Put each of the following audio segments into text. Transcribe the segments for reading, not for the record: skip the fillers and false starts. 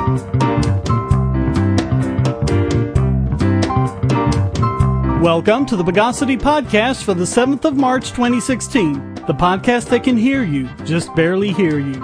Welcome to the Bogosity Podcast for the 7th of March 2016, the podcast that can hear you, just barely hear you.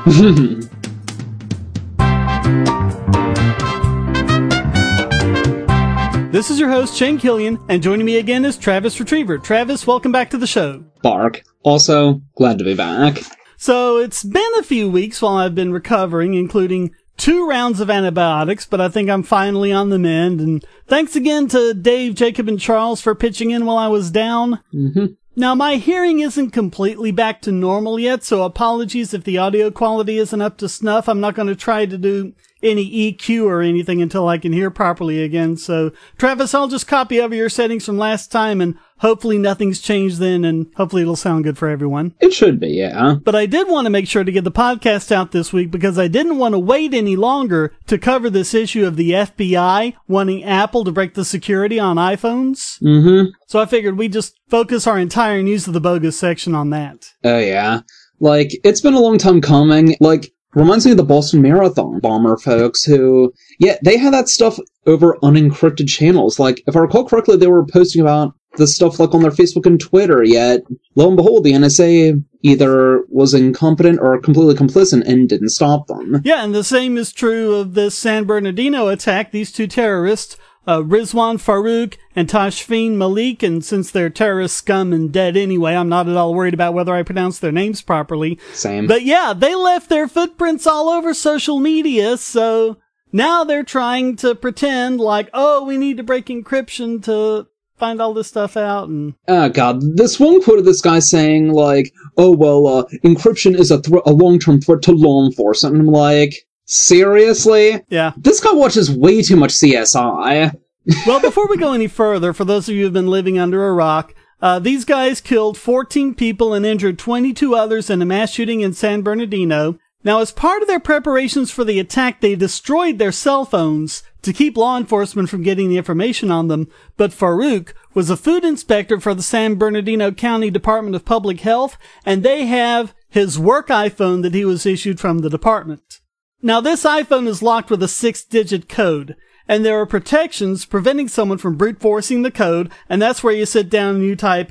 This is your host, Shane Killian, and joining me again is Travis Retriever. Travis, welcome back to the show. Bark. Also, glad to be back. So, it's been a few weeks while I've been recovering, including 2 rounds of antibiotics, but I think I'm finally on the mend, and thanks again to Dave, Jacob, and Charles for pitching in while I was down. Now, my hearing isn't completely back to normal yet, so apologies if the audio quality isn't up to snuff. I'm not going to try to do any EQ or anything until I can hear properly again. So, Travis, I'll just copy over your settings from last time, and hopefully nothing's changed then, and hopefully it'll sound good for everyone. It should be, yeah. But I did want to make sure to get the podcast out this week because I didn't want to wait any longer to cover this issue of the FBI wanting Apple to break the security on iPhones. So I figured we'd just focus our entire News of the Bogus section on that. Oh, yeah. Like, it's been a long time coming. Like, reminds me of the Boston Marathon bomber folks who, yeah, they had that stuff over unencrypted channels. Like, if I recall correctly, they were posting about this stuff like on their Facebook and Twitter, yet lo and behold, the NSA either was incompetent or completely complicit and didn't stop them. Yeah, and the same is true of this San Bernardino attack. These 2 terrorists, Rizwan Farouk and Tashfeen Malik, and since they're terrorist scum and dead anyway, I'm not at all worried about whether I pronounce their names properly. Same. But yeah, they left their footprints all over social media, so now they're trying to pretend like, oh, we need to break encryption to find all this stuff out. And oh god, this one quote of this guy saying like, oh well, encryption is a long-term threat to law enforcement, and I'm like, seriously? Yeah. This guy watches way too much CSI. Well, before we go any further, for those of you who've been living under a rock, these guys killed 14 people and injured 22 others in a mass shooting in San Bernardino. Now, as part of their preparations for the attack, they destroyed their cell phones to keep law enforcement from getting the information on them. But Farouk was a food inspector for the San Bernardino County Department of Public Health, and they have his work iPhone that he was issued from the department. Now, this iPhone is locked with a 6-digit code, and there are protections preventing someone from brute forcing the code, and that's where you sit down and you type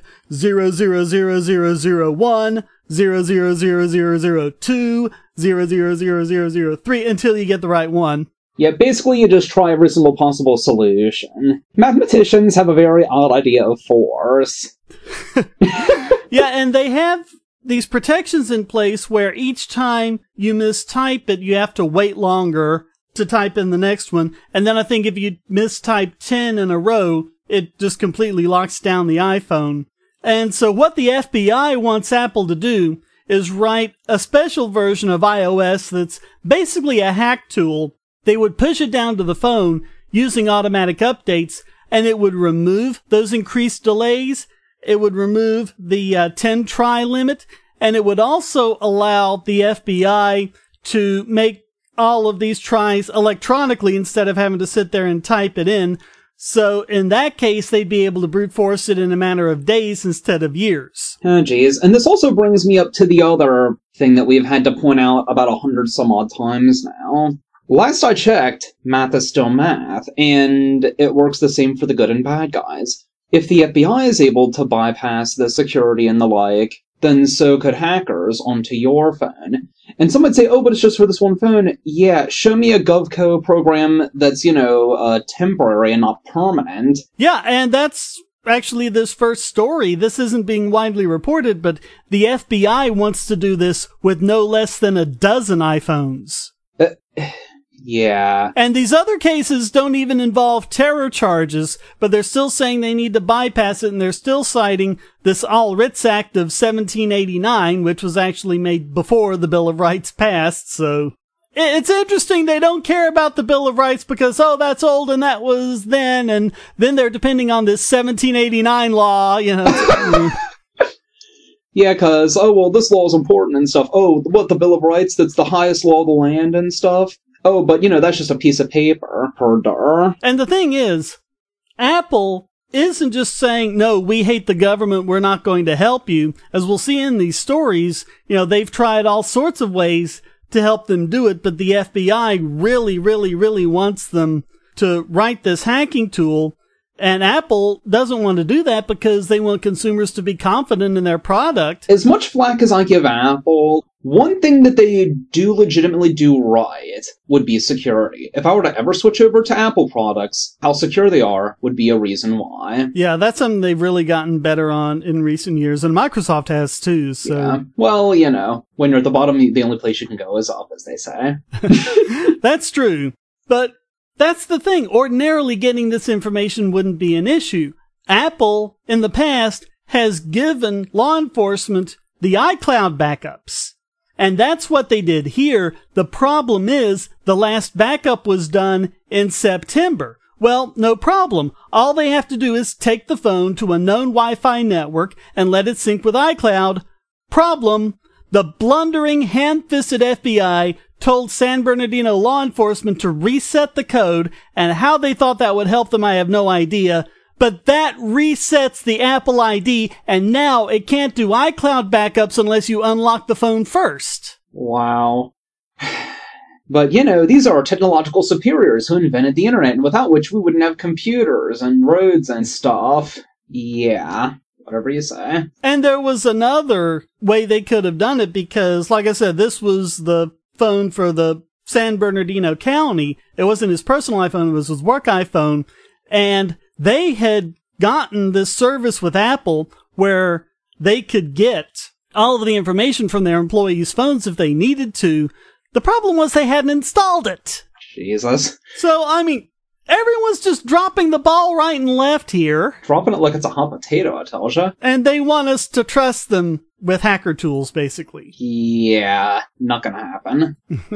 0000001, 0000002, 0000003 until you get the right one. Yeah, basically you just try every single possible solution. Mathematicians have a very odd idea of force. Yeah, and they have these protections in place where each time you mistype it, you have to wait longer to type in the next one. And then I think if you mistype 10 in a row, it just completely locks down the iPhone. And so what the FBI wants Apple to do is write a special version of iOS that's basically a hack tool. They would push it down to the phone using automatic updates, and it would remove those increased delays. It would remove the 10 try limit, and it would also allow the FBI to make all of these tries electronically instead of having to sit there and type it in. So in that case, they'd be able to brute force it in a matter of days instead of years. Oh, geez. And this also brings me up to the other thing that we've had to point out about 100 some odd times now. Last I checked, math is still math, and it works the same for the good and bad guys. If the FBI is able to bypass the security and the like, then so could hackers onto your phone. And some might say, oh, but it's just for this one phone. Yeah, show me a GovCo program that's, temporary and not permanent. Yeah, and that's actually this first story. This isn't being widely reported, but the FBI wants to do this with no less than 12 iPhones. Yeah. And these other cases don't even involve terror charges, but they're still saying they need to bypass it, and they're still citing this All Writs Act of 1789, which was actually made before the Bill of Rights passed, so it's interesting they don't care about the Bill of Rights because, oh, that's old and that was then, and then they're depending on this 1789 law, Yeah, because, oh, well, this law is important and stuff. Oh, what, the Bill of Rights, that's the highest law of the land and stuff? Oh, but, that's just a piece of paper. Herder. And the thing is, Apple isn't just saying, no, we hate the government, we're not going to help you. As we'll see in these stories, they've tried all sorts of ways to help them do it, but the FBI really, really, really wants them to write this hacking tool. And Apple doesn't want to do that because they want consumers to be confident in their product. As much flack as I give Apple, one thing that they do legitimately do right would be security. If I were to ever switch over to Apple products, how secure they are would be a reason why. Yeah, that's something they've really gotten better on in recent years, and Microsoft has too, so... Yeah. Well, you know, when you're at the bottom, the only place you can go is up, as they say. That's true, but... that's the thing. Ordinarily, getting this information wouldn't be an issue. Apple, in the past, has given law enforcement the iCloud backups. And that's what they did here. The problem is, the last backup was done in September. Well, no problem. All they have to do is take the phone to a known Wi-Fi network and let it sync with iCloud. Problem: the blundering, hand-fisted FBI told San Bernardino law enforcement to reset the code, and how they thought that would help them, I have no idea. But that resets the Apple ID, and now it can't do iCloud backups unless you unlock the phone first. Wow. But, you know, these are our technological superiors who invented the internet, and without which we wouldn't have computers and roads and stuff. Yeah. Whatever you say. And there was another way they could have done it, because, like I said, this was the phone for the San Bernardino County. It wasn't his personal iPhone, it was his work iPhone. And they had gotten this service with Apple where they could get all of the information from their employees' phones if they needed to. The problem was they hadn't installed it. Jesus. So, I mean, everyone's just dropping the ball right and left here. Dropping it like it's a hot potato, I tell ya. And they want us to trust them with hacker tools, basically. Yeah, not gonna happen.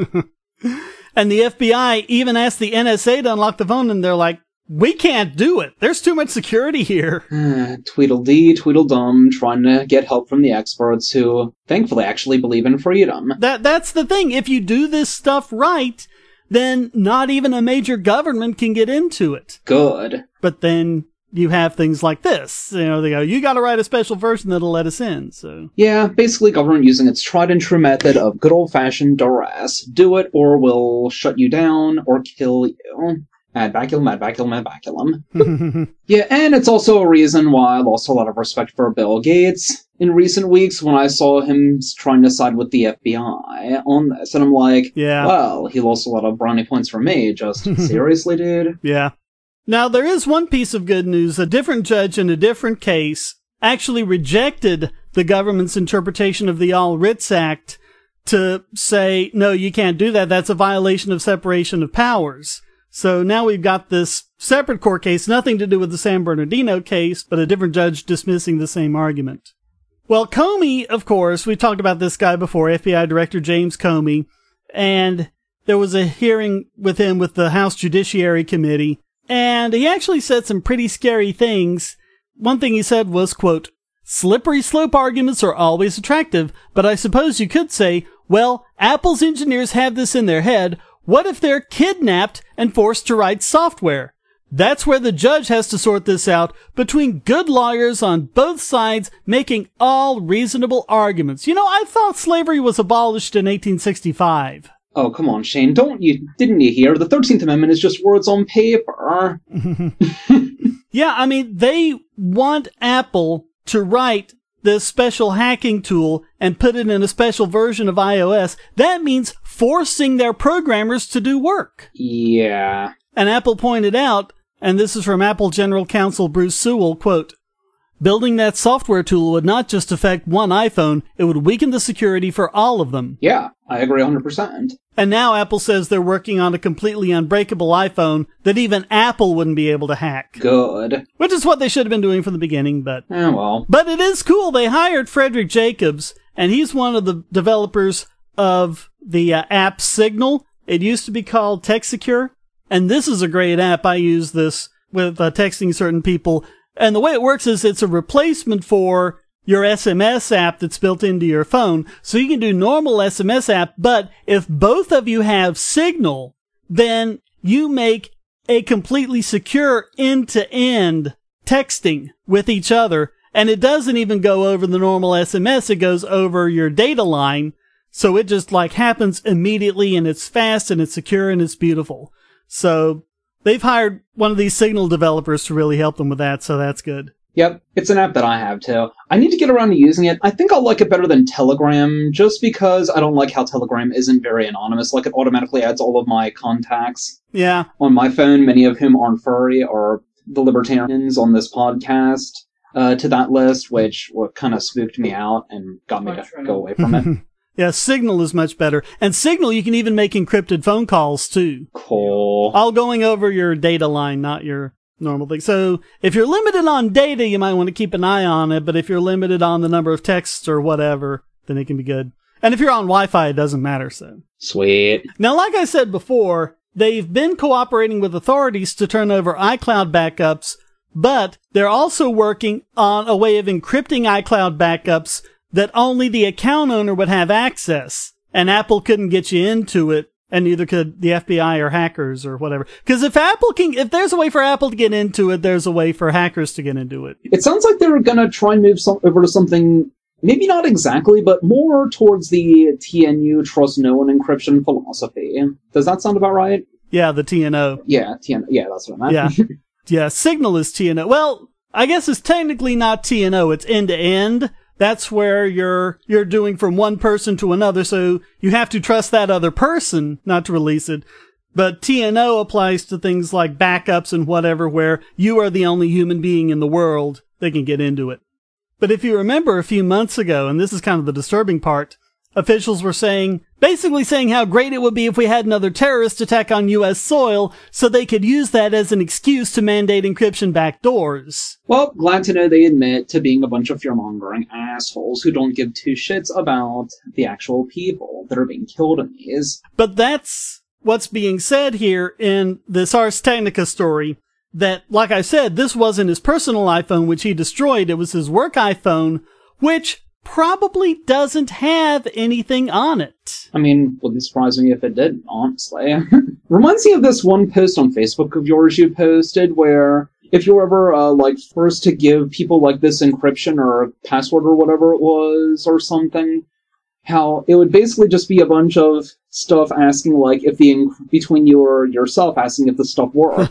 And the FBI even asked the NSA to unlock the phone, and they're like, we can't do it. There's too much security here. Tweedledee, Tweedledum, trying to get help from the experts who, thankfully, actually believe in freedom. That's the thing. If you do this stuff right, then not even a major government can get into it. Good. But then you have things like this. You know, they go, you gotta write a special version that'll let us in, so... Yeah, basically government using its tried-and-true method of good old-fashioned duress. Do it, or we'll shut you down, or kill you. Mad baculum. Yeah, and it's also a reason why I lost a lot of respect for Bill Gates in recent weeks when I saw him trying to side with the FBI on this. And I'm like, yeah. Well, he lost a lot of brownie points from me. Just seriously, dude? Yeah. Now, there is one piece of good news. A different judge in a different case actually rejected the government's interpretation of the All Writs Act to say, no, you can't do that. That's a violation of separation of powers. So now we've got this separate court case, nothing to do with the San Bernardino case, but a different judge dismissing the same argument. Well, Comey, of course, we talked about this guy before, FBI Director James Comey, and there was a hearing with him with the House Judiciary Committee, and he actually said some pretty scary things. One thing he said was, quote, slippery slope arguments are always attractive, but I suppose you could say, well, Apple's engineers have this in their head. What if they're kidnapped and forced to write software? That's where the judge has to sort this out between good lawyers on both sides making all reasonable arguments. You know, I thought slavery was abolished in 1865. Oh, come on, Shane. Didn't you hear? The 13th Amendment is just words on paper. Yeah, I mean, they want Apple to write this special hacking tool and put it in a special version of iOS. That means forcing their programmers to do work. Yeah. And Apple pointed out, and this is from Apple General Counsel Bruce Sewell, quote, building that software tool would not just affect one iPhone, it would weaken the security for all of them. Yeah, I agree 100%. And now Apple says they're working on a completely unbreakable iPhone that even Apple wouldn't be able to hack. Good. Which is what they should have been doing from the beginning, but... well. But it is cool. They hired Frederick Jacobs, and he's one of the developers of the app Signal. It used to be called TextSecure, and this is a great app. I use this with texting certain people. And the way it works is it's a replacement for your SMS app that's built into your phone. So you can do normal SMS app, but if both of you have Signal, then you make a completely secure end-to-end texting with each other. And it doesn't even go over the normal SMS. It goes over your data line. So it just like happens immediately, and it's fast and it's secure and it's beautiful. So they've hired one of these Signal developers to really help them with that, so that's good. Yep, it's an app that I have too. I need to get around to using it. I think I'll like it better than Telegram, just because I don't like how Telegram isn't very anonymous. Like, it automatically adds all of my contacts on my phone, many of whom aren't furry, or the libertarians on this podcast, to that list, which kind of spooked me out and got me to go away from it. Yeah, Signal is much better. And Signal, you can even make encrypted phone calls, too. Cool. All going over your data line, not your normal thing. So if you're limited on data, you might want to keep an eye on it, but if you're limited on the number of texts or whatever, then it can be good. And if you're on Wi-Fi, it doesn't matter, so. Sweet. Now, like I said before, they've been cooperating with authorities to turn over iCloud backups, but they're also working on a way of encrypting iCloud backups that only the account owner would have access, and Apple couldn't get you into it, and neither could the FBI or hackers or whatever. Because if there's a way for Apple to get into it, there's a way for hackers to get into it. It sounds like they're gonna try and move over to something, maybe not exactly, but more towards the TNU, trust no one encryption philosophy. Does that sound about right? Yeah, the TNO. Yeah, TNO. Yeah, that's what I meant. Yeah. Yeah, Signal is TNO. Well, I guess it's technically not TNO, it's end-to-end. That's where you're doing from one person to another, so you have to trust that other person not to release it. But TNO applies to things like backups and whatever, where you are the only human being in the world that can get into it. But if you remember a few months ago, and this is kind of the disturbing part, officials were basically saying how great it would be if we had another terrorist attack on U.S. soil, so they could use that as an excuse to mandate encryption backdoors. Well, glad to know they admit to being a bunch of fear-mongering assholes who don't give two shits about the actual people that are being killed in these. But that's what's being said here in this Ars Technica story, that, like I said, this wasn't his personal iPhone, which he destroyed. It was his work iPhone, which probably doesn't have anything on it. I mean, wouldn't surprise me if it did, honestly. Reminds me of this one post on Facebook of yours you posted, where if you're ever, forced to give people, this encryption or password or whatever it was, or something, how it would basically just be a bunch of stuff asking, if between you or yourself, asking if the stuff worked.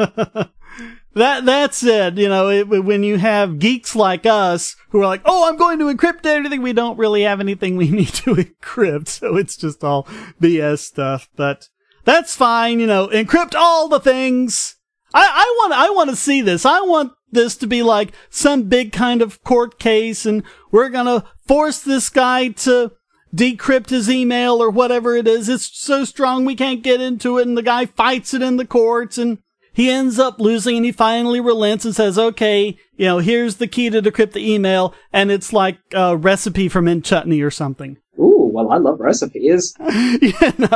That's it. When you have geeks like us who are like, oh, I'm going to encrypt everything, we don't really have anything we need to encrypt. So it's just all BS stuff, but that's fine. Encrypt all the things. I want to see this. I want this to be like some big kind of court case, and we're going to force this guy to decrypt his email or whatever it is. It's so strong we can't get into it, and the guy fights it in the courts, and he ends up losing, and he finally relents and says, okay, here's the key to decrypt the email, and it's like a recipe for mint chutney or something. Ooh, well, I love recipes. You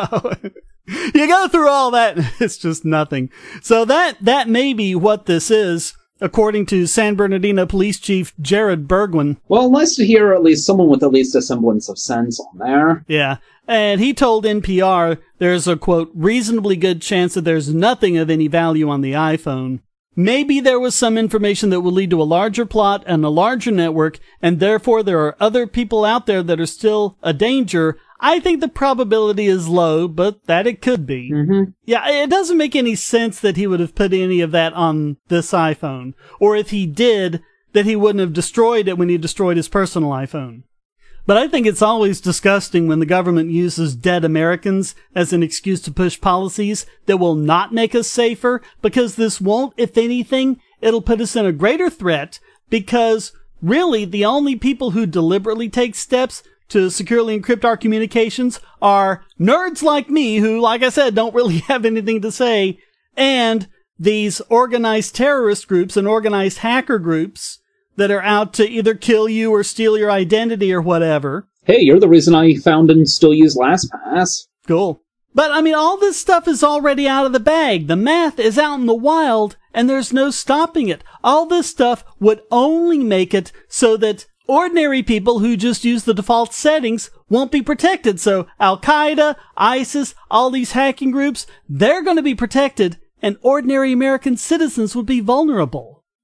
go through all that, and it's just nothing. So that may be what this is, according to San Bernardino Police Chief Jared Bergwin. Well, nice to hear at least someone with at least a semblance of sense on there. Yeah. And he told NPR there's a, quote, reasonably good chance that there's nothing of any value on the iPhone. Maybe there was some information that will lead to a larger plot and a larger network, and therefore there are other people out there that are still a danger. I think the probability is low, but that it could be. Mm-hmm. Yeah, it doesn't make any sense that he would have put any of that on this iPhone. Or if he did, that he wouldn't have destroyed it when he destroyed his personal iPhone. But I think it's always disgusting when the government uses dead Americans as an excuse to push policies that will not make us safer, because this won't. If anything, it'll put us in a greater threat, because really the only people who deliberately take steps to securely encrypt our communications are nerds like me who, like I said, don't really have anything to say, and these organized terrorist groups and organized hacker groups that are out to either kill you or steal your identity or whatever. Hey, you're the reason I found and still use LastPass. Cool. But, all this stuff is already out of the bag. The math is out in the wild, and there's no stopping it. All this stuff would only make it so that ordinary people who just use the default settings won't be protected. So Al-Qaeda, ISIS, all these hacking groups, they're going to be protected, and ordinary American citizens would be vulnerable.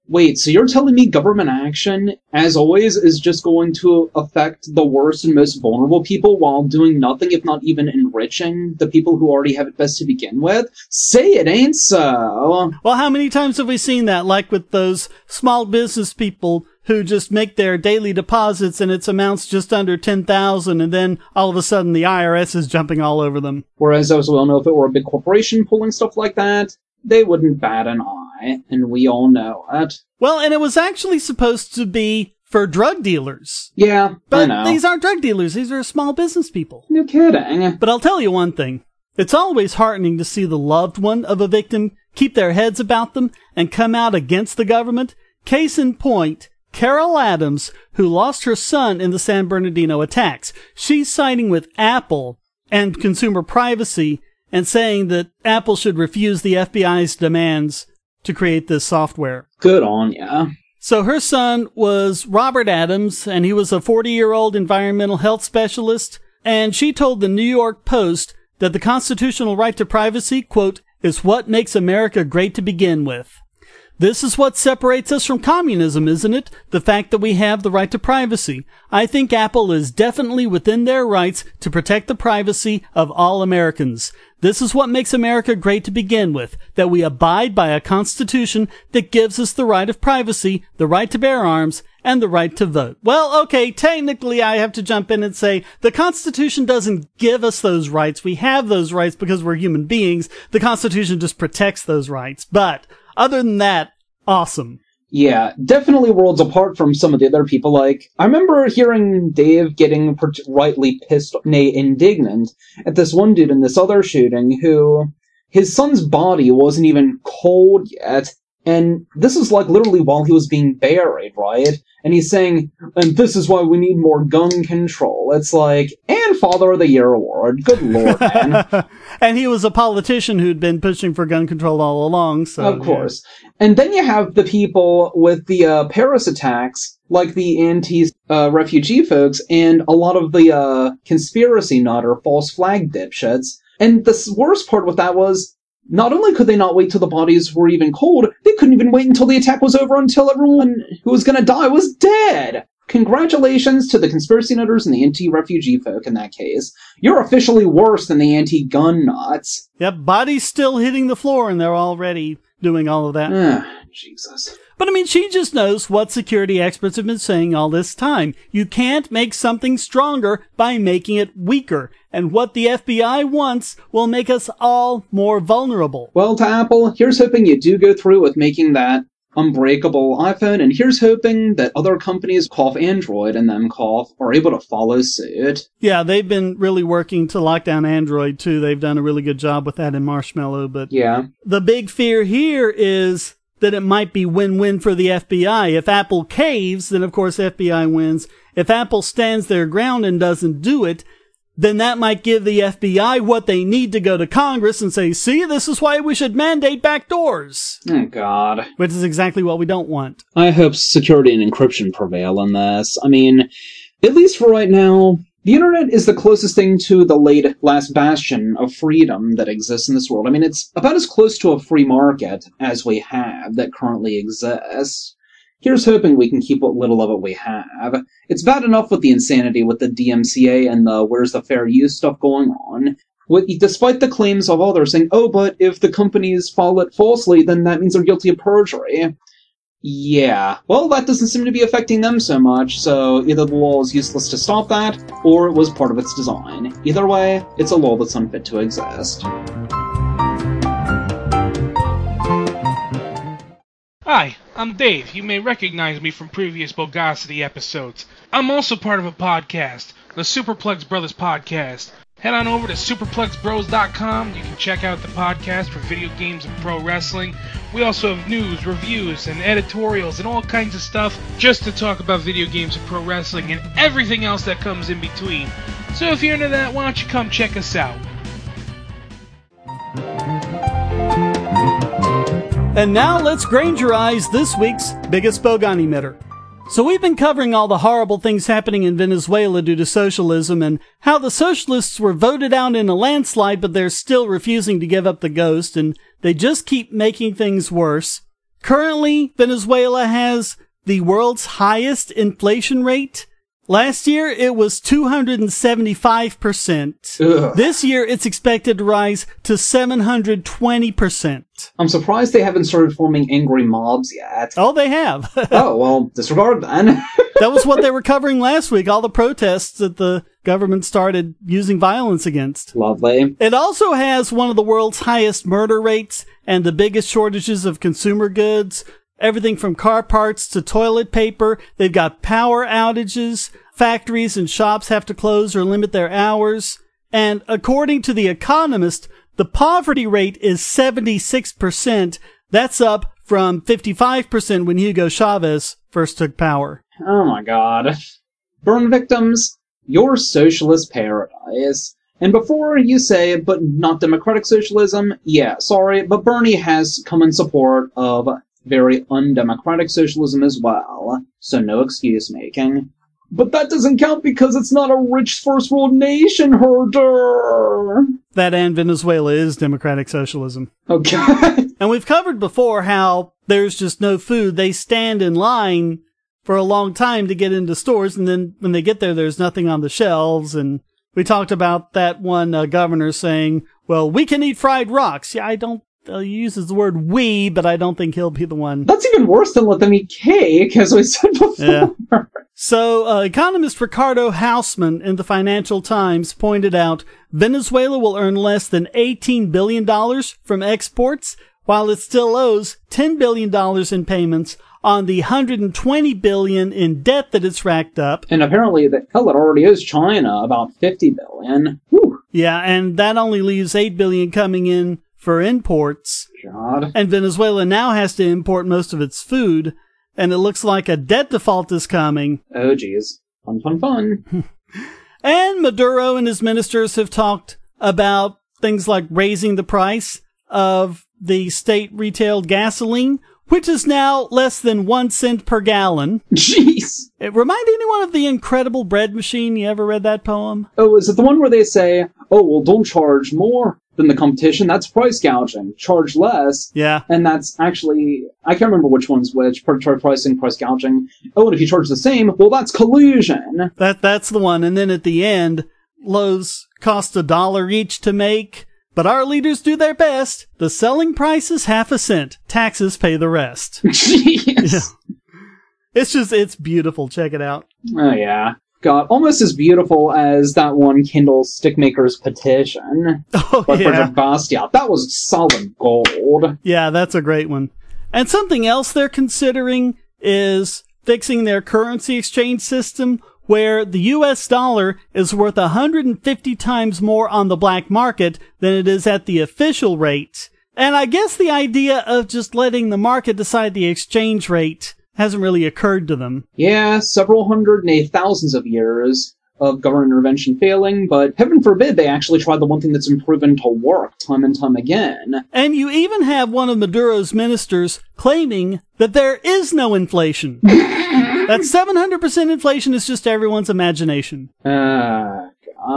Wait, so you're telling me government action, as always, is just going to affect the worst and most vulnerable people while doing nothing, if not even enriching the people who already have it best to begin with? Say it ain't so. Well, how many times have we seen that, like with those small business people who just make their daily deposits and its amounts just under 10,000, and then all of a sudden the IRS is jumping all over them? Whereas, as we all know, if it were a big corporation pulling stuff like that, they wouldn't bat an eye, and we all know it. Well, and it was actually supposed to be for drug dealers. Yeah, but I know. These aren't drug dealers, these are small business people. No kidding. But I'll tell you one thing. It's always heartening to see the loved one of a victim keep their heads about them and come out against the government. Case in point, Carol Adams, who lost her son in the San Bernardino attacks. She's siding with Apple and consumer privacy and saying that Apple should refuse the FBI's demands to create this software. Good on ya. So her son was Robert Adams, and he was a 40-year-old environmental health specialist, and she told the New York Post that the constitutional right to privacy, quote, is what makes America great to begin with. This is what separates us from communism, isn't it? The fact that we have the right to privacy. I think Apple is definitely within their rights to protect the privacy of all Americans. This is what makes America great to begin with, that we abide by a constitution that gives us the right of privacy, the right to bear arms, and the right to vote. Well, okay, technically I have to jump in and say the Constitution doesn't give us those rights. We have those rights because we're human beings. The Constitution just protects those rights. But other than that, awesome. Yeah, definitely worlds apart from some of the other people. Like, I remember hearing Dave getting rightly pissed, nay, indignant at this one dude in this other shooting who, his son's body wasn't even cold yet, and this is like literally while he was being buried, right? And he's saying, and this is why we need more gun control. It's like, and Father of the Year award. Good lord, man. And he was a politician who'd been pushing for gun control all along, so... Of course. Yeah. And then you have the people with the Paris attacks, like the anti-refugee folks, and a lot of the conspiracy nut or false flag dipshits. And the worst part with that was, not only could they not wait till the bodies were even cold, they couldn't even wait until the attack was over until everyone who was going to die was dead. Congratulations to the conspiracy nutters and the anti-refugee folk in that case. You're officially worse than the anti-gun nuts. Yep, bodies still hitting the floor and they're already doing all of that. Jesus. But I mean, she just knows what security experts have been saying all this time. You can't make something stronger by making it weaker. And what the FBI wants will make us all more vulnerable. Well, to Apple, here's hoping you do go through with making that unbreakable iPhone, and here's hoping that other companies, cough Android and them cough, are able to follow suit. Yeah, they've been really working to lock down Android, too. They've done a really good job with that in Marshmallow. But yeah, the big fear here is that it might be win-win for the FBI. If Apple caves, then of course FBI wins. If Apple stands their ground and doesn't do it, then that might give the FBI what they need to go to Congress and say, see, this is why we should mandate backdoors. Oh, God. Which is exactly what we don't want. I hope security and encryption prevail in this. I mean, at least for right now, the internet is the closest thing to the last bastion of freedom that exists in this world. I mean, it's about as close to a free market as we have that currently exists. Here's hoping we can keep what little of it we have. It's bad enough with the insanity with the DMCA and the where's the fair use stuff going on. Despite the claims of others saying, oh, but if the companies follow it falsely, then that means they're guilty of perjury. Yeah, well, that doesn't seem to be affecting them so much, so either the law is useless to stop that, or it was part of its design. Either way, it's a law that's unfit to exist. Hi, I'm Dave. You may recognize me from previous Bogosity episodes. I'm also part of a podcast, the Superplex Brothers Podcast. Head on over to superplexbros.com. You can check out the podcast for video games and pro wrestling. We also have news, reviews, and editorials and all kinds of stuff just to talk about video games and pro wrestling and everything else that comes in between. So if you're into that, why don't you come check us out? And now let's Grangerize this week's biggest bogon emitter. So we've been covering all the horrible things happening in Venezuela due to socialism and how the socialists were voted out in a landslide, but they're still refusing to give up the ghost and they just keep making things worse. Currently, Venezuela has the world's highest inflation rate. Last year, it was 275%. Ugh. This year, it's expected to rise to 720%. I'm surprised they haven't started forming angry mobs yet. Oh, they have. Oh, well, disregard then. That was what they were covering last week, all the protests that the government started using violence against. Lovely. It also has one of the world's highest murder rates and the biggest shortages of consumer goods. Everything from car parts to toilet paper. They've got power outages. Factories and shops have to close or limit their hours. And according to The Economist, the poverty rate is 76%. That's up from 55% when Hugo Chavez first took power. Oh my god. Burn victims, your socialist paradise. And before you say, but not democratic socialism, yeah, sorry, but Bernie has come in support of very undemocratic socialism as well, so no excuse making. But that doesn't count because it's not a rich first world nation, herder! That and Venezuela is democratic socialism. Okay. And we've covered before how there's just no food. They stand in line for a long time to get into stores, and then when they get there, there's nothing on the shelves. And we talked about that one governor saying, well, we can eat fried rocks. Yeah, I don't. He uses the word we, but I don't think he'll be the one. That's even worse than let them eat cake, as we said before. Yeah. So, economist Ricardo Hausmann in the Financial Times pointed out Venezuela will earn less than $18 billion from exports, while it still owes $10 billion in payments on the $120 billion in debt that it's racked up. And apparently, it already owes China about $50 billion. Whew. Yeah, and that only leaves $8 billion coming in for imports. God. And Venezuela now has to import most of its food, and it looks like a debt default is coming. Oh, geez. Fun, fun, fun. And Maduro and his ministers have talked about things like raising the price of the state retailed gasoline, which is now less than 1 cent per gallon. Jeez. It remind anyone of The Incredible Bread Machine? You ever read that poem? Oh, is it the one where they say, oh, well, don't charge more than the competition? That's price gouging. Charge less. Yeah. And that's actually, I can't remember which one's which. Predatory pricing, price gouging. Oh, and if you charge the same, well, that's collusion. That's the one. And then at the end, loaves cost $1 each to make. But our leaders do their best. The selling price is half a cent. Taxes pay the rest. Jeez. Yeah. It's beautiful. Check it out. Oh, yeah. God, almost as beautiful as that one Kindle Stickmaker's petition. Oh, by yeah. Frederick Bastiat. That was solid gold. Yeah, that's a great one. And something else they're considering is fixing their currency exchange system, where the US dollar is worth 150 times more on the black market than it is at the official rate. And I guess the idea of just letting the market decide the exchange rate hasn't really occurred to them. Yeah, several hundred, nay, thousands of years of government intervention failing, but heaven forbid they actually tried the one thing that's been proven to work time and time again. And you even have one of Maduro's ministers claiming that there is no inflation. That 700% inflation is just everyone's imagination. God.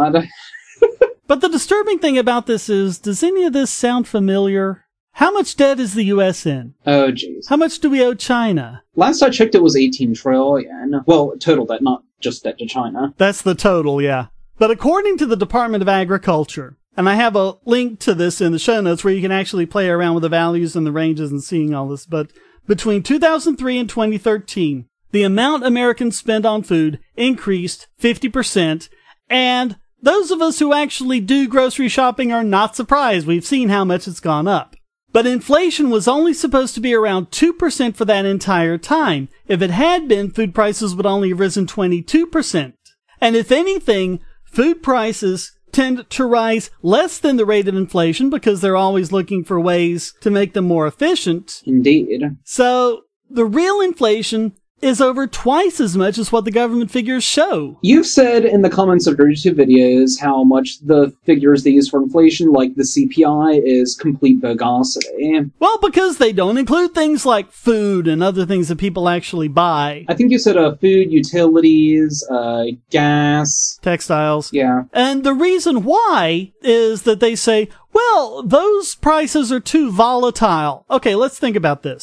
But the disturbing thing about this is, does any of this sound familiar? How much debt is the U.S. in? Oh, jeez. How much do we owe China? Last I checked, it was 18 trillion. Well, total debt, not just debt to China. That's the total, yeah. But according to the Department of Agriculture, and I have a link to this in the show notes where you can actually play around with the values and the ranges and seeing all this, but between 2003 and 2013, the amount Americans spend on food increased 50%, and those of us who actually do grocery shopping are not surprised. We've seen how much it's gone up. But inflation was only supposed to be around 2% for that entire time. If it had been, food prices would only have risen 22%. And if anything, food prices tend to rise less than the rate of inflation because they're always looking for ways to make them more efficient. Indeed. So the real inflation is over twice as much as what the government figures show. You've said in the comments of your YouTube videos how much the figures they use for inflation, like the CPI, is complete bogosity. Well, because they don't include things like food and other things that people actually buy. I think you said food, utilities, gas. Textiles. Yeah. And the reason why is that they say, well, those prices are too volatile. Okay, let's think about this.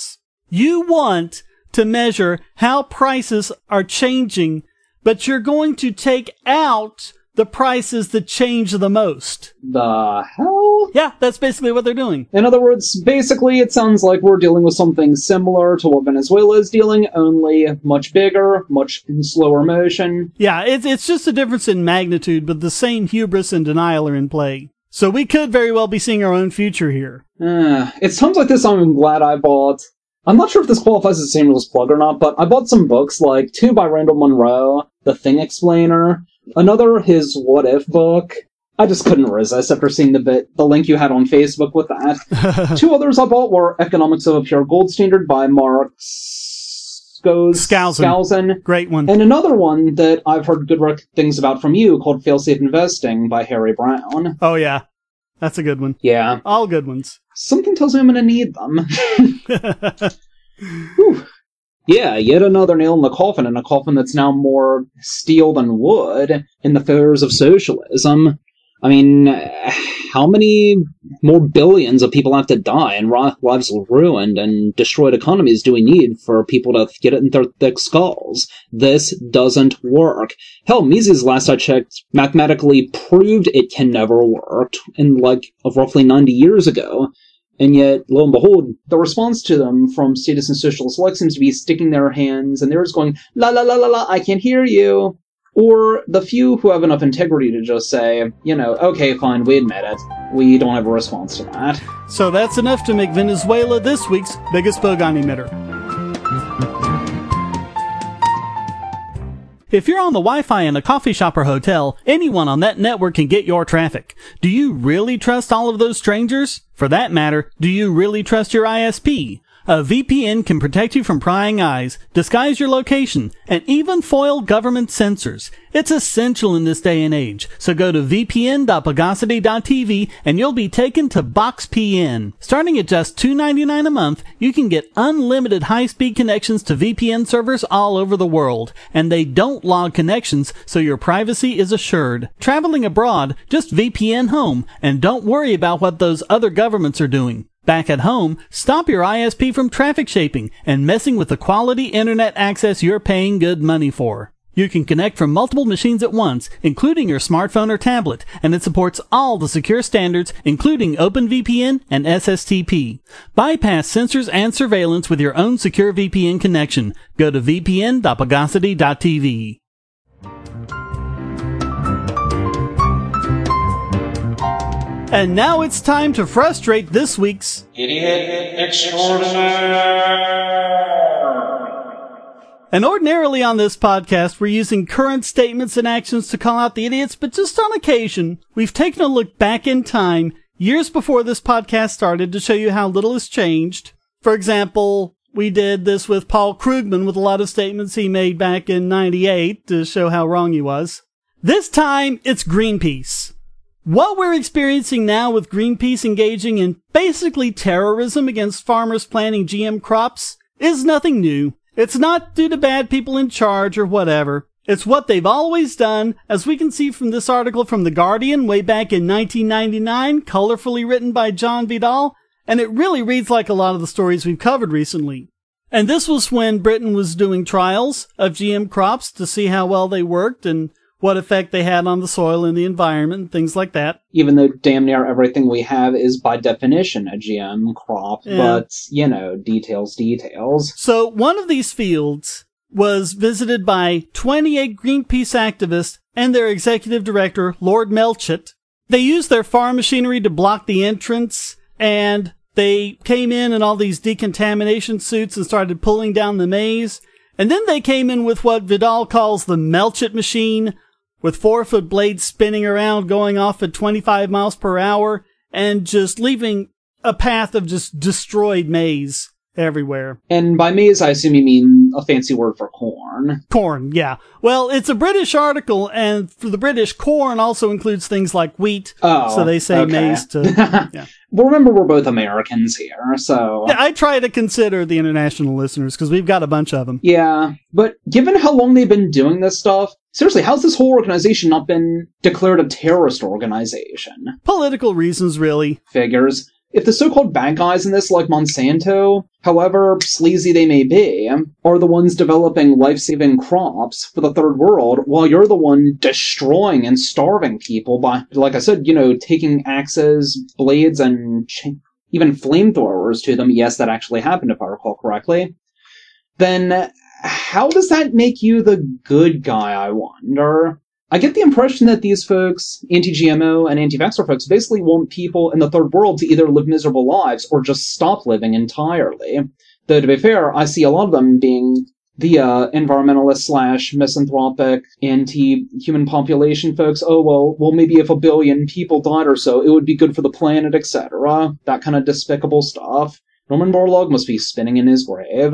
You want to measure how prices are changing, but you're going to take out the prices that change the most. The hell? Yeah, that's basically what they're doing. In other words, basically it sounds like we're dealing with something similar to what Venezuela is dealing, only much bigger, much in slower motion. Yeah, it's just a difference in magnitude, but the same hubris and denial are in play. So we could very well be seeing our own future here. It's times like this I'm glad I bought. I'm not sure if this qualifies as a shameless plug or not, but I bought some books, like 2 by Randall Munroe, The Thing Explainer, another his What If book. I just couldn't resist after seeing the link you had on Facebook with that. 2 others I bought were Economics of a Pure Gold Standard by Mark Skousen. Great one. And another one that I've heard good things about from you called Failsafe Investing by Harry Brown. Oh, yeah. That's a good one. Yeah. All good ones. Something tells me I'm going to need them. Whew. Yeah, yet another nail in the coffin, and a coffin that's now more steel than wood in the failures of socialism. I mean, how many more billions of people have to die and lives ruined and destroyed economies do we need for people to get it in their thick skulls? This doesn't work. Hell, Mises, last I checked, mathematically proved it can never work in, roughly 90 years ago. And yet, lo and behold, the response to them from status and socialist elect seems to be sticking their hands, and they're just going, la la la la la, I can't hear you. Or the few who have enough integrity to just say, okay, fine, we admit it. We don't have a response to that. So that's enough to make Venezuela this week's biggest bogon emitter. If you're on the Wi-Fi in a coffee shop or hotel, anyone on that network can get your traffic. Do you really trust all of those strangers? For that matter, do you really trust your ISP? A VPN can protect you from prying eyes, disguise your location, and even foil government censors. It's essential in this day and age, so go to vpn.pagosity.tv and you'll be taken to BoxPN. Starting at just $2.99 a month, you can get unlimited high-speed connections to VPN servers all over the world, and they don't log connections, so your privacy is assured. Traveling abroad, just VPN home, and don't worry about what those other governments are doing. Back at home, stop your ISP from traffic shaping and messing with the quality internet access you're paying good money for. You can connect from multiple machines at once, including your smartphone or tablet, and it supports all the secure standards, including OpenVPN and SSTP. Bypass censors and surveillance with your own secure VPN connection. Go to vpn.pagosity.tv. And now it's time to frustrate this week's Idiot Extraordinaire. And ordinarily on this podcast, we're using current statements and actions to call out the idiots, but just on occasion, we've taken a look back in time, years before this podcast started, to show you how little has changed. For example, we did this with Paul Krugman with a lot of statements he made back in '98 to show how wrong he was. This time, it's Greenpeace. What we're experiencing now with Greenpeace engaging in basically terrorism against farmers planting GM crops is nothing new. It's not due to bad people in charge or whatever. It's what they've always done, as we can see from this article from The Guardian way back in 1999, colorfully written by John Vidal, and it really reads like a lot of the stories we've covered recently. And this was when Britain was doing trials of GM crops to see how well they worked and what effect they had on the soil and the environment and things like that. Even though damn near everything we have is by definition a GM crop, but, details. So one of these fields was visited by 28 Greenpeace activists and their executive director, Lord Melchett. They used their farm machinery to block the entrance, and they came in all these decontamination suits and started pulling down the maize. And then they came in with what Vidal calls the Melchett machine, with 4-foot blades spinning around, going off at 25 miles per hour, and just leaving a path of just destroyed maize everywhere. And by maize, I assume you mean a fancy word for corn. Corn, yeah. Well, it's a British article, and for the British, corn also includes things like wheat. Oh, so they say okay. maize to... Yeah. Well, remember, we're both Americans here, so... Yeah, I try to consider the international listeners, because we've got a bunch of them. Yeah, but given how long they've been doing this stuff, seriously, how's this whole organization not been declared a terrorist organization? Political reasons, really. Figures. if the so-called bad guys in this, like Monsanto, however sleazy they may be, are the ones developing life-saving crops for the third world, while you're the one destroying and starving people by, like I said, taking axes, blades, and even flamethrowers to them, yes, that actually happened if I recall correctly, then how does that make you the good guy, I wonder? I get the impression that these folks, anti-GMO and anti-vaxxer folks, basically want people in the third world to either live miserable lives or just stop living entirely. Though, to be fair, I see a lot of them being the environmentalist / misanthropic, anti-human population folks. Oh, well, maybe if 1 billion people died or so, it would be good for the planet, etc. That kind of despicable stuff. Norman Borlaug must be spinning in his grave.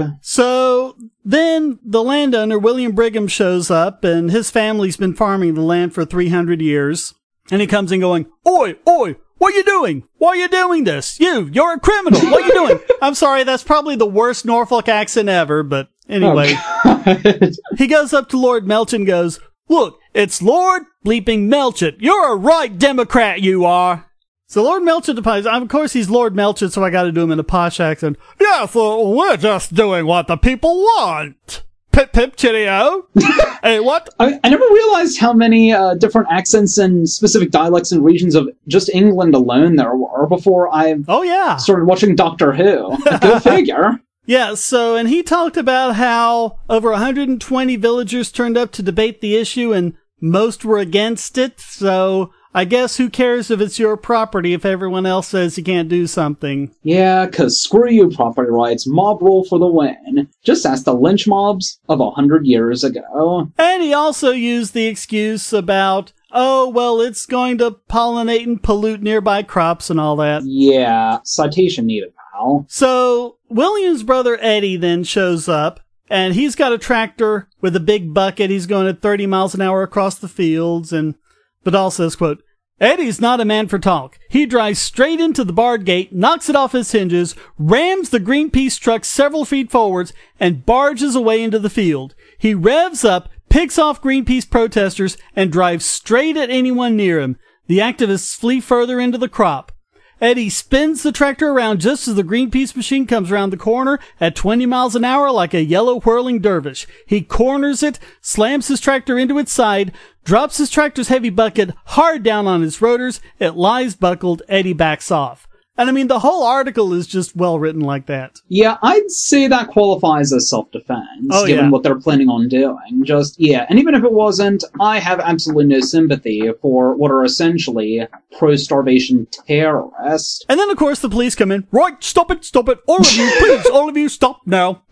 So then the landowner, William Brigham, shows up, and his family's been farming the land for 300 years. And he comes in going, "Oi, what are you doing? Why are you doing this? You're a criminal. What are you doing?" I'm sorry, that's probably the worst Norfolk accent ever, but anyway. Oh, he goes up to Lord Melchett and goes, "Look, it's Lord bleeping Melchett. You're a right Democrat, you are." So Lord Melchett replies, of course he's Lord Melchett, so I gotta do him in a posh accent. "Yes, we're just doing what the people want. Pip pip cheerio." Hey, what? I never realized how many different accents and specific dialects and regions of just England alone there were before I started watching Doctor Who. Go figure. Yeah, so, and he talked about how over 120 villagers turned up to debate the issue and most were against it, so I guess who cares if it's your property if everyone else says you can't do something? Yeah, 'cause screw you, property rights, mob rule for the win. Just ask the lynch mobs of 100 years ago. And he also used the excuse about, oh, well, it's going to pollinate and pollute nearby crops and all that. Yeah, citation needed, pal. So, William's brother Eddie then shows up, and he's got a tractor with a big bucket. He's going at 30 miles an hour across the fields, and Vidal says, quote, "Eddie's not a man for talk. He drives straight into the barred gate, knocks it off its hinges, rams the Greenpeace truck several feet forwards, and barges away into the field. He revs up, picks off Greenpeace protesters, and drives straight at anyone near him. The activists flee further into the crop. Eddie spins the tractor around just as the Greenpeace machine comes around the corner at 20 miles an hour like a yellow whirling dervish. He corners it, slams his tractor into its side, drops his tractor's heavy bucket hard down on its rotors. It lies buckled. Eddie backs off." And I mean, the whole article is just well written like that. Yeah, I'd say that qualifies as self-defense, given what they're planning on doing. And even if it wasn't, I have absolutely no sympathy for what are essentially pro-starvation terrorists. And then, of course, the police come in. "Right, stop it, all of you, please, all of you, stop now."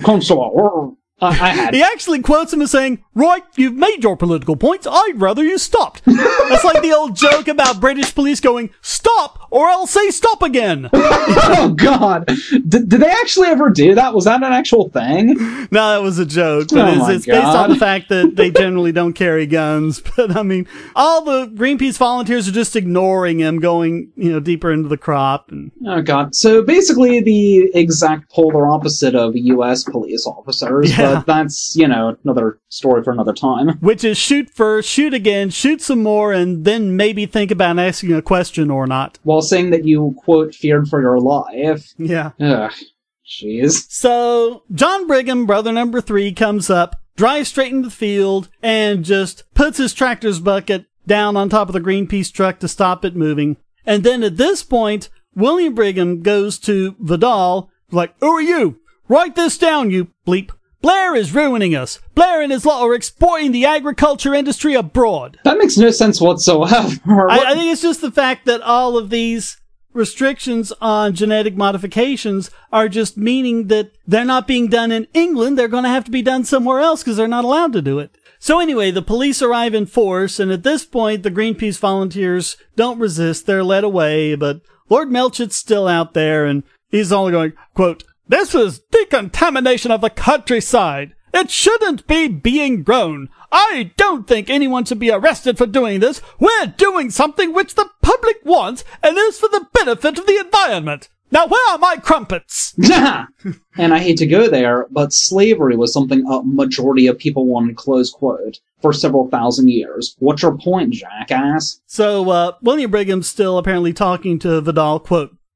He actually quotes him as saying, "Right, you've made your political points. I'd rather you stopped." That's like the old joke about British police going, "Stop, or I'll say stop again." Oh, God. Did they actually ever do that? Was that an actual thing? No, that was a joke. But it's based on the fact that they generally don't carry guns. But, I mean, all the Greenpeace volunteers are just ignoring him, going, deeper into the crop. Oh, God. So, basically, the exact polar opposite of U.S. police officers. Yeah. But that's, another story for another time. Which is shoot first, shoot again, shoot some more, and then maybe think about asking a question or not. While saying that you, quote, feared for your life. Yeah. Ugh. Jeez. So, John Brigham, brother number 3, comes up, drives straight into the field, and just puts his tractor's bucket down on top of the Greenpeace truck to stop it moving. And then at this point, William Brigham goes to Vidal, like, "Who are you? Write this down, you bleep. Blair is ruining us. Blair and his lot are exporting the agriculture industry abroad." That makes no sense whatsoever. I think it's just the fact that all of these restrictions on genetic modifications are just meaning that they're not being done in England. They're going to have to be done somewhere else because they're not allowed to do it. So anyway, the police arrive in force, and at this point, the Greenpeace volunteers don't resist. They're led away, but Lord Melchett's still out there, and he's only going, quote, "This is decontamination of the countryside. It shouldn't be being grown. I don't think anyone should be arrested for doing this. We're doing something which the public wants and is for the benefit of the environment. Now where are my crumpets?" And I hate to go there, but slavery was something a majority of people wanted, close quote, for several thousand years. What's your point, jackass? So, William Brigham's still apparently talking to Vidal, quote,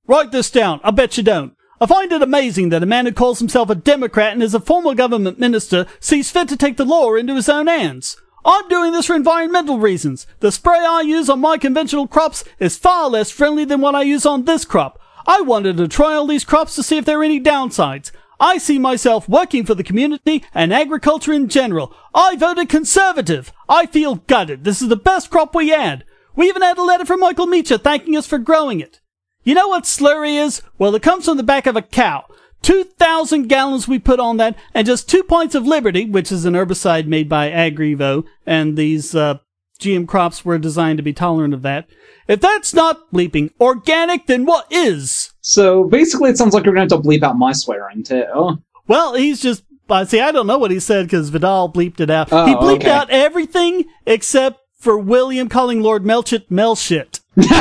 Write this down. I bet you don't. I find it amazing that a man who calls himself a Democrat and is a former government minister sees fit to take the law into his own hands. I'm doing this for environmental reasons. The spray I use on my conventional crops is far less friendly than what I use on this crop. I wanted to try all these crops to see if there are any downsides. I see myself working for the community and agriculture in general. I voted Conservative. I feel gutted. This is the best crop we had. We even had a letter from Michael Meacher thanking us for growing it. You know what slurry is? Well, it comes from the back of a cow. 2,000 gallons we put on that, and just 2 points of Liberty, which is an herbicide made by Agrivo, and these GM crops were designed to be tolerant of that. If that's not bleeping organic, then what is? So basically it sounds like you're going to have to bleep out my swearing too. Well, he's just... see, I don't know what he said because Vidal bleeped it out. Oh, he bleeped okay. out everything except for William calling Lord Melchett Melshit.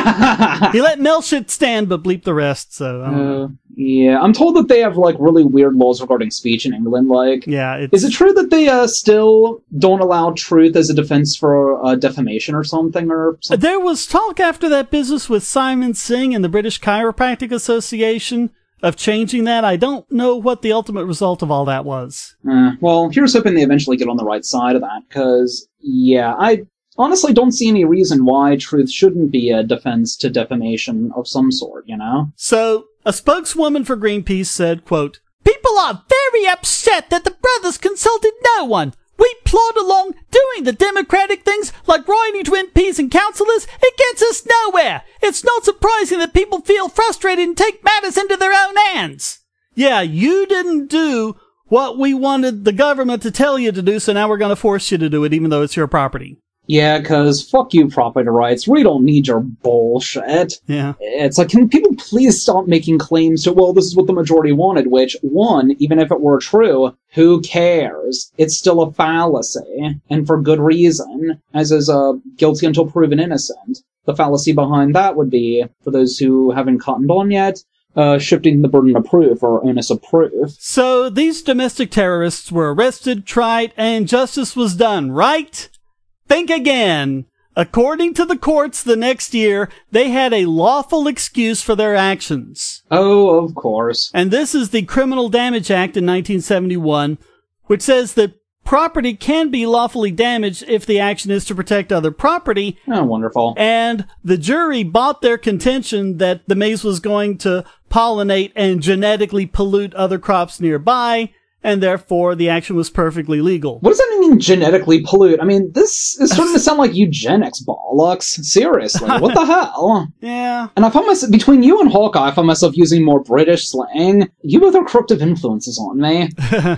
He let Melshit stand, but bleeped the rest, so... I don't know. Yeah, I'm told that they have, like, really weird laws regarding speech in England, like... Yeah, Is it true that they still don't allow truth as a defense for defamation or something? There was talk after that business with Simon Singh and the British Chiropractic Association of changing that. I don't know what the ultimate result of all that was. Well, here's hoping they eventually get on the right side of that, because, yeah, I honestly don't see any reason why truth shouldn't be a defense to defamation of some sort, you know? So, a spokeswoman for Greenpeace said, quote, "People are very upset that the brothers consulted no one. We plod along doing the democratic things like writing to MPs and councillors. It gets us nowhere. It's not surprising that people feel frustrated and take matters into their own hands." Yeah, you didn't do what we wanted the government to tell you to do, so now we're going to force you to do it even though it's your property. Yeah, because fuck you, property rights. We don't need your bullshit. Yeah. It's like, can people please stop making claims to, well, this is what the majority wanted, which, one, even if it were true, who cares? It's still a fallacy, and for good reason, as is guilty until proven innocent. The fallacy behind that would be, for those who haven't cottoned on yet, shifting the burden of proof or onus of proof. So these domestic terrorists were arrested, tried, and justice was done, right? Think again. According to the courts the next year, they had a lawful excuse for their actions. Oh, of course. And this is the Criminal Damage Act in 1971, which says that property can be lawfully damaged if the action is to protect other property. Oh, wonderful. And the jury bought their contention that the maize was going to pollinate and genetically pollute other crops nearby, and therefore the action was perfectly legal. What does that mean, genetically pollute? I mean, this is starting to sound like eugenics, bollocks. Seriously, what the hell? Yeah. And I found myself, between you and Hawkeye, I found myself using more British slang. You both are corruptive influences on me.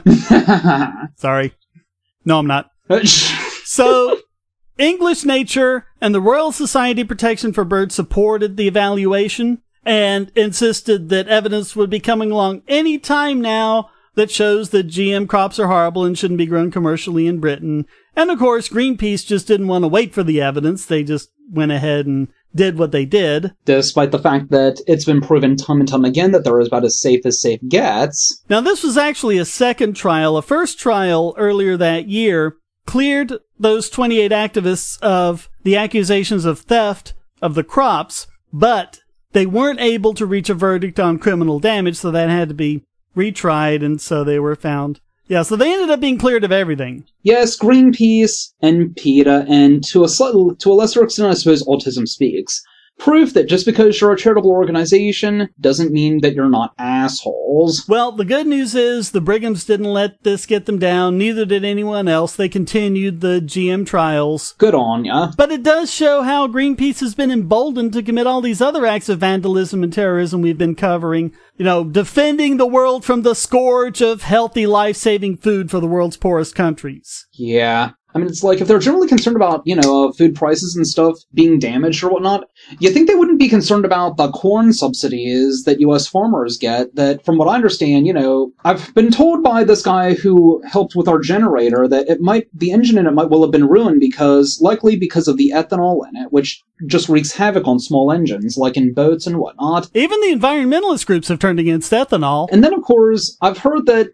Sorry. No, I'm not. So, English Nature and the Royal Society of Protection for Birds supported the evaluation and insisted that evidence would be coming along any time now that shows that GM crops are horrible and shouldn't be grown commercially in Britain. And of course, Greenpeace just didn't want to wait for the evidence. They just went ahead and did what they did. Despite the fact that it's been proven time and time again that they're about as safe gets. Now, this was actually a second trial. A first trial earlier that year cleared those 28 activists of the accusations of theft of the crops, but they weren't able to reach a verdict on criminal damage, so that had to be retried, and so they were found. Yeah, so they ended up being cleared of everything. Yes, Greenpeace and PETA, and to a lesser extent, I suppose, Autism Speaks. Proof that just because you're a charitable organization doesn't mean that you're not assholes. Well, the good news is the Brighams didn't let this get them down. Neither did anyone else. They continued the GM trials. Good on ya. But it does show how Greenpeace has been emboldened to commit all these other acts of vandalism and terrorism we've been covering. You know, defending the world from the scourge of healthy, life-saving food for the world's poorest countries. Yeah. I mean, it's like, if they're generally concerned about, food prices and stuff being damaged or whatnot, you think they wouldn't be concerned about the corn subsidies that U.S. farmers get, that, from what I understand, I've been told by this guy who helped with our generator that the engine in it might well have been ruined likely because of the ethanol in it, which just wreaks havoc on small engines, like in boats and whatnot. Even the environmentalist groups have turned against ethanol. And then, of course, I've heard that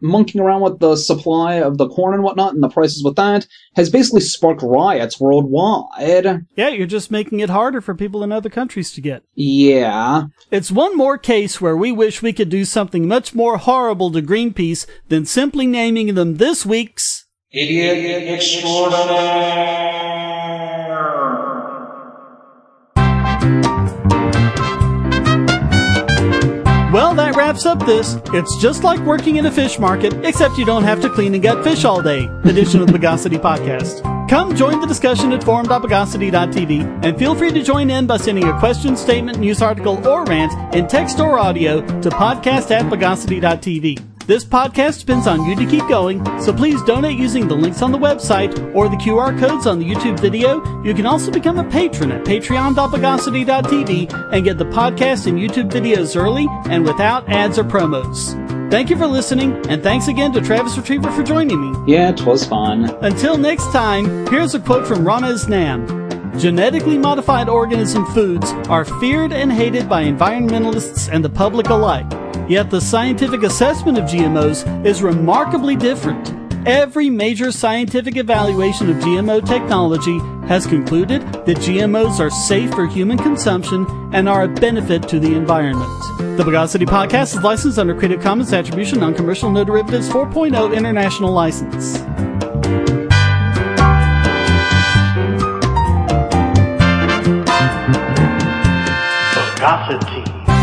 monkeying around with the supply of the corn and whatnot and the prices with that has basically sparked riots worldwide. Yeah, you're just making it harder for people in other countries to get. Yeah. It's one more case where we wish we could do something much more horrible to Greenpeace than simply naming them this week's Idiot Extraordinaire. Well, that wraps up this It's Just Like Working in a Fish Market, except you don't have to clean and gut fish all day edition of the Bogosity Podcast. Come join the discussion at forum.bogosity.tv and feel free to join in by sending a question, statement, news article, or rant in text or audio to podcast@bogosity.tv. This podcast depends on you to keep going, so please donate using the links on the website or the QR codes on the YouTube video. You can also become a patron at patreon.bogosity.tv and get the podcast and YouTube videos early and without ads or promos. Thank you for listening, and thanks again to Travis Retriever for joining me. Yeah, 'twas fun. Until next time, here's a quote from Rana Isnam. Genetically modified organism foods are feared and hated by environmentalists and the public alike. Yet the scientific assessment of GMOs is remarkably different. Every major scientific evaluation of GMO technology has concluded that GMOs are safe for human consumption and are a benefit to the environment. The Bogosity Podcast is licensed under Creative Commons Attribution Non-Commercial No Derivatives 4.0 International License. Bogosity.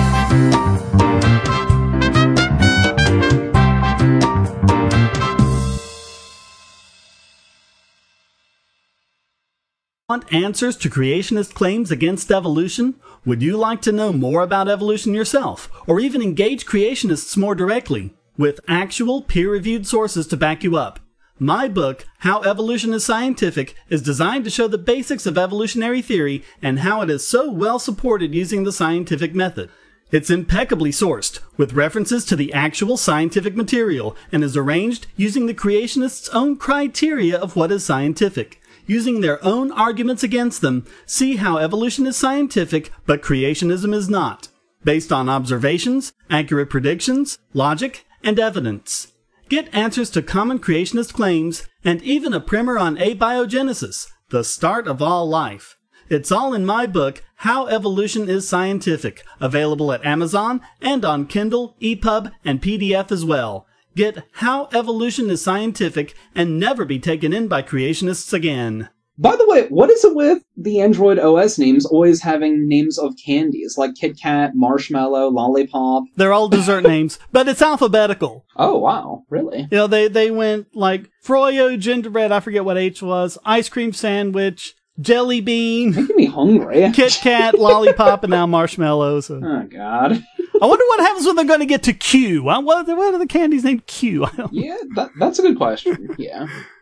Want answers to creationist claims against evolution? Would you like to know more about evolution yourself, or even engage creationists more directly, with actual peer-reviewed sources to back you up? My book, How Evolution is Scientific, is designed to show the basics of evolutionary theory and how it is so well supported using the scientific method. It's impeccably sourced, with references to the actual scientific material, and is arranged using the creationists' own criteria of what is scientific. Using their own arguments against them, see how evolution is scientific, but creationism is not, based on observations, accurate predictions, logic, and evidence. Get answers to common creationist claims, and even a primer on abiogenesis, the start of all life. It's all in my book, How Evolution is Scientific, available at Amazon and on Kindle, EPUB, and PDF as well. Get How Evolution is Scientific and never be taken in by creationists again. By the way, what is it with the Android OS names always having names of candies, like Kit Kat, Marshmallow, Lollipop? They're all dessert names, but it's alphabetical. Oh, wow. Really? You know, they went like Froyo, gingerbread, I forget what H was, ice cream sandwich, jelly bean, making me hungry. Kit Kat, Lollipop, and now Marshmallows. Oh, God. I wonder what happens when they're going to get to Q. What are the candies named Q? Yeah, that's a good question. Yeah.